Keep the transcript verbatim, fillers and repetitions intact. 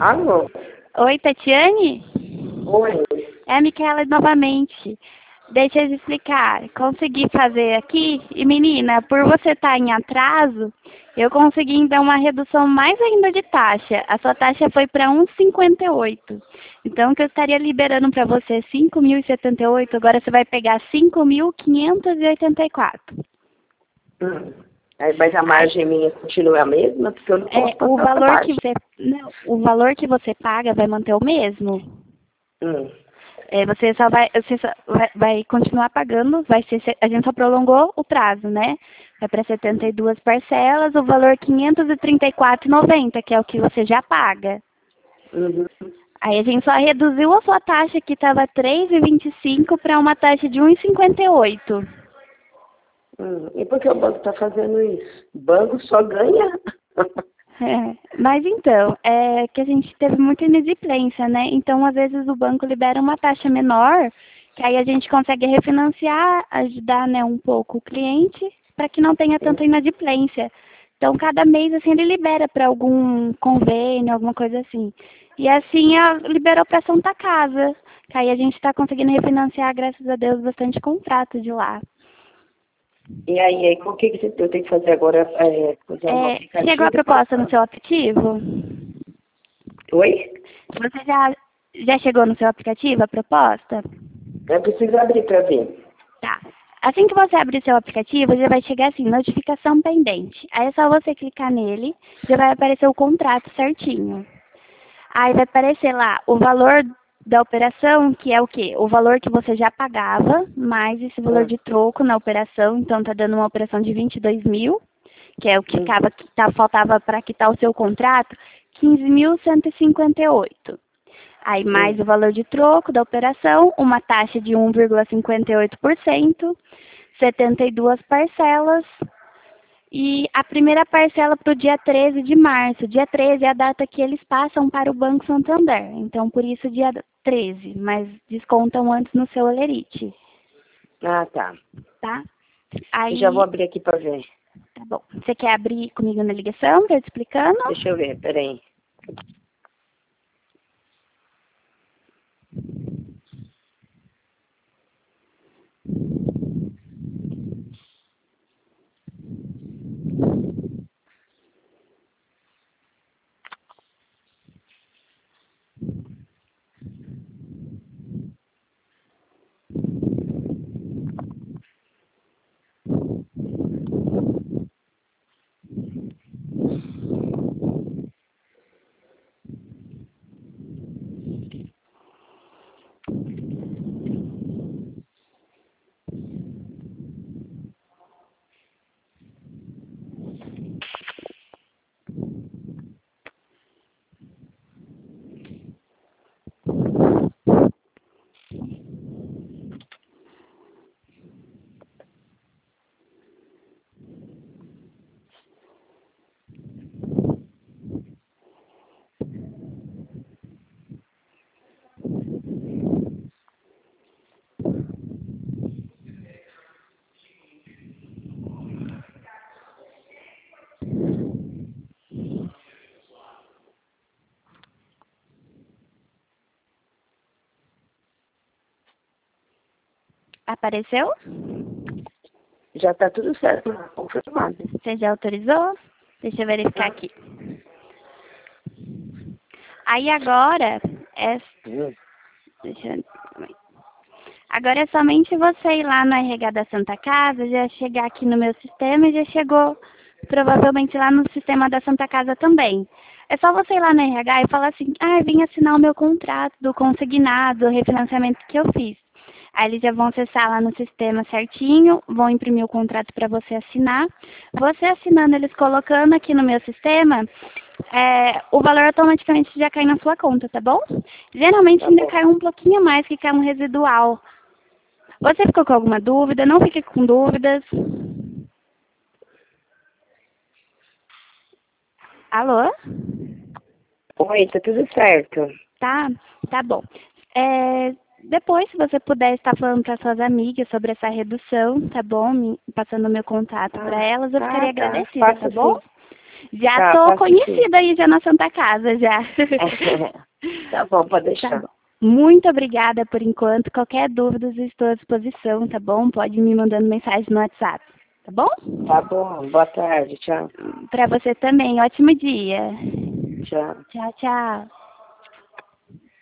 Alô? Oi, Tatiane? Oi. É a Micaela novamente. Deixa eu te explicar. Consegui fazer aqui, e menina, por você estar em atraso, eu consegui então uma redução mais ainda de taxa. A sua taxa foi para um vírgula cinquenta e oito. Então, que eu estaria liberando para você cinco mil e setenta e oito, agora você vai pegar cinco mil quinhentos e oitenta e quatro. Hum. Aí, mas a margem minha continua a mesma, porque eu não posso É, o passar essa valor que taxa. você, não, o valor que você paga vai manter o mesmo. Hum. É, você só vai, você só vai, vai continuar pagando, vai ser, a gente só prolongou o prazo, né? Vai para setenta e duas parcelas, o valor quinhentos e trinta e quatro reais e noventa centavos, que é o que você já paga. Uhum. Aí a gente só reduziu a sua taxa, que estava três reais e vinte e cinco centavos, para uma taxa de um real e cinquenta e oito. Hum. E por que o banco está fazendo isso? O banco só ganha. É, mas então, é que a gente teve muita inadimplência, né? Então, às vezes, o banco libera uma taxa menor, que aí a gente consegue refinanciar, ajudar, né, um pouco o cliente, para que não tenha tanta inadimplência. Então, cada mês, assim, ele libera para algum convênio, alguma coisa assim. E assim, a, liberou para Santa Casa, que aí a gente está conseguindo refinanciar, graças a Deus, bastante contrato de lá. E aí, aí o que, que você- eu tenho que fazer agora? É, usar um É, chegou a aplicativo? proposta no seu aplicativo? Oi? Você já, já chegou no seu aplicativo a proposta? Eu preciso abrir para ver. Tá. Assim que você abrir seu aplicativo, já vai chegar assim, notificação pendente. Aí é só você clicar nele, já vai aparecer o contrato certinho. Aí vai aparecer lá o valor da operação, que é o quê? O valor que você já pagava, mais esse valor Hum. de troco na operação. Então, tá dando uma operação de vinte e dois mil, que é o que Hum. ficava, que tá, faltava para quitar o seu contrato, quinze mil cento e cinquenta e oito. Aí mais Hum. o valor de troco da operação, uma taxa de um vírgula cinquenta e oito por cento, setenta e duas parcelas, e a primeira parcela para o dia treze de março. Dia treze é a data que eles passam para o Banco Santander. Então, por isso, dia treze, mas descontam antes no seu Olerite, Ah, tá. tá? Eu já vou Aí, abrir aqui para ver. tá bom. Você quer abrir comigo na ligação, para eu te explicando? Deixa eu ver, peraí. Apareceu? Já está tudo certo, confirmado. Você já autorizou? Deixa eu verificar aqui. Aí agora, é, Hum. deixa eu, agora é somente você ir lá no R H da Santa Casa, já chegar aqui no meu sistema e já chegou provavelmente lá no sistema da Santa Casa também. É só você ir lá no R H e falar assim, ah, eu vim assinar o meu contrato do consignado, o refinanciamento que eu fiz. Aí eles já vão acessar lá no sistema certinho, vão imprimir o contrato para você assinar. Você assinando, eles colocando aqui no meu sistema, é, o valor automaticamente já cai na sua conta, tá bom? Geralmente Tá ainda bom. cai um pouquinho a mais, que cai um residual. Você ficou com alguma dúvida? Não fique com dúvidas. Alô? Oi, tá tudo certo. Tá? Tá bom. É, depois, se você puder estar falando para suas amigas sobre essa redução, tá bom? Me, passando o meu contato para Ah, elas, eu ah, ficaria tá. agradecida, Faço tá bom? sim. Já Tá, tô faço conhecida aí já na Santa Casa, já. Tá bom, pode deixar. Tá bom. Muito obrigada por enquanto. Qualquer dúvida, eu estou à disposição, tá bom? Pode me mandando mensagem no WhatsApp, tá bom? Tá bom, boa tarde, tchau. Para você também. Ótimo dia. Tchau. Tchau, tchau.